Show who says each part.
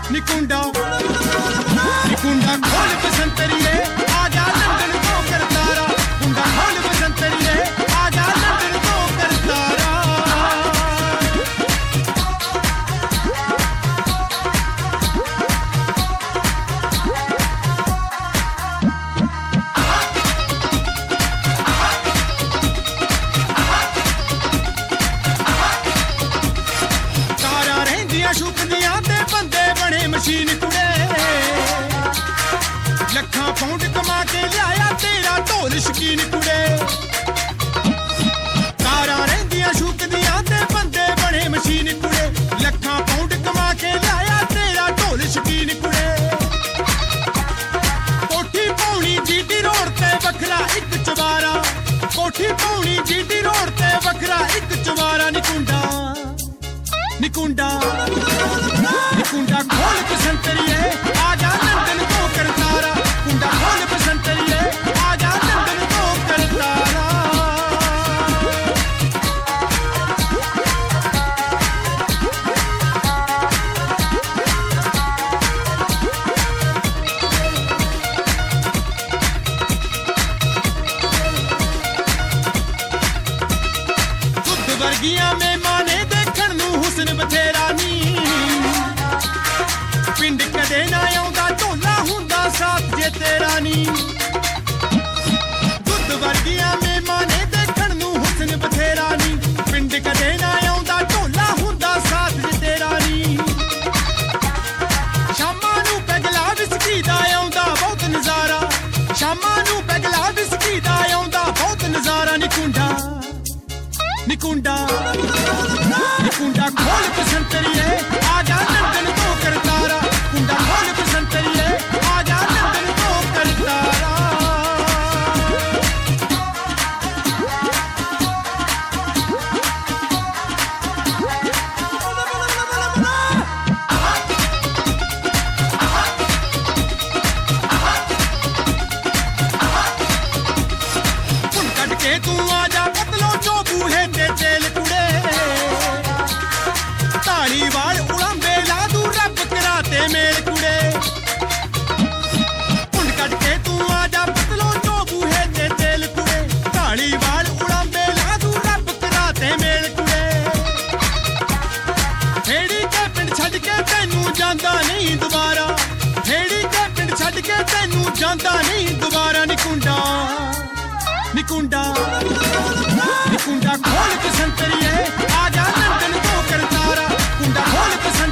Speaker 1: निकुंडा निकुंडा खोल बसंतरिए आजा लंदन तो करतारा कुंडा खोल बसंतरिए आजा लंदन तो करतारा तारा रहंदियां शुकदियां ते बंदे बने मशीन कुड़े लखां पाउंड कमा के लियाया तेरा ढोल शकीन कुड़े तारा रहंदियां शुकदियां ते बंदे बने मशीन कुड़े लखां पाउंड कमा के लियाया तेरा ढोल शकीन कुड़े कोठी पौनी जीटी रोड ते वखरा एक चवारा कोठी पौनी जीटी रोड ते वखरा एक चवारा निकुंडा निकुंडा निकुंडा खोल बसंतरिए आजा लंदन तो करतारा कुंडा खोल बसंतरिए आजा लंदन तो करतारा खुद वर्गियां में माने देखण नूं हुस्न बथेरा नी पिंड कदे ना आउंदा ढोला हुंदा साथ जे तेरा नी दुध वर्गियां में माने देखण नूं हुस्न बथेरा नी पिंड कदे ना आउंदा ढोला हुंदा साथ जे तेरा नी शामां नूं पैगला विस्की दा आउंदा बहुत नज़ारा शामां नूं पैगला विस्की दा आउंदा बहुत नज़ारा निकुंडा निकुंडा निकुंडा खोल बसंतरिए आजा लंदन तो करतारा कुंडा खोल बसंतरिए आजा लंदन तो करतारा पुन कट के तू आजा पतलो जो बूहे ते तेल कुड़े ताली वाल उड़ांबे ला दू रब कराते मेल कुड़े पुन कट के तू आजा पतलो जो बूहे ते तेल कुड़े ताली वाल उड़ांबे ला दू रब कराते मेल कुड़े हेड़ी के पिंड छड़ के तैनू जांदा नहीं दोबारा हेड़ी के पिंड छड़ के तैनू जांदा नहीं दोबारा निकुंडा निकुंडा निकुंडा खोल बसंतरिए आजा लंदन तो करतारा कुंडा खोल बसंतरिए